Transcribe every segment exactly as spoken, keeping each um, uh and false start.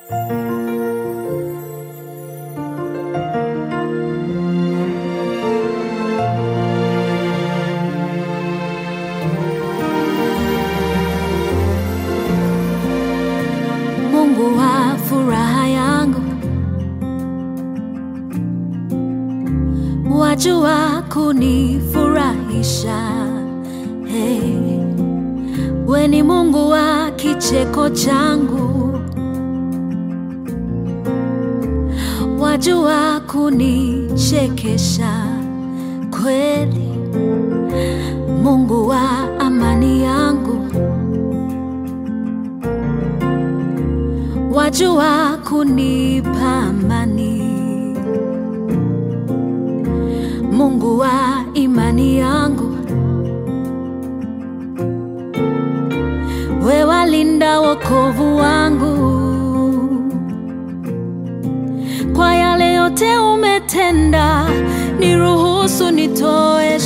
Mungu wa furaha yangu, wajua kunifurahisha. Hey, we ni Mungu wa kicheko changu, wajua kunichekesha kweli. Mungu wa amani yangu, wajua kunipa amani. Mungu wa imani yangu, we walinda wokovu wangu. Kwa yale yote umetenda, niruhusu nitoe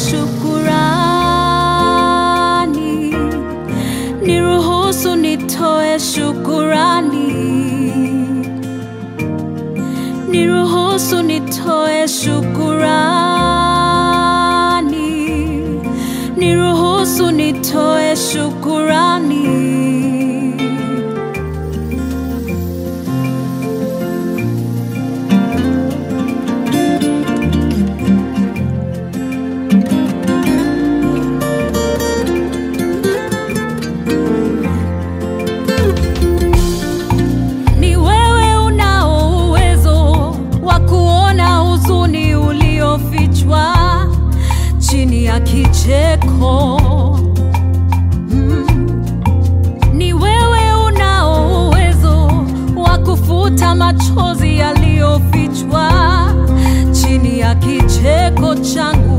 shukurani, niruhusu nitoe shukurani, niruhusu nitoe shukurani, niruhusu nitoe shukurani. Ni wewe unao uwezo wa kuona huzuni uliofichwa chini ya kicheko. Mm. Ni wewe unao uwezo wa kufuta machozi yaliyofichwa chini ya kicheko changu.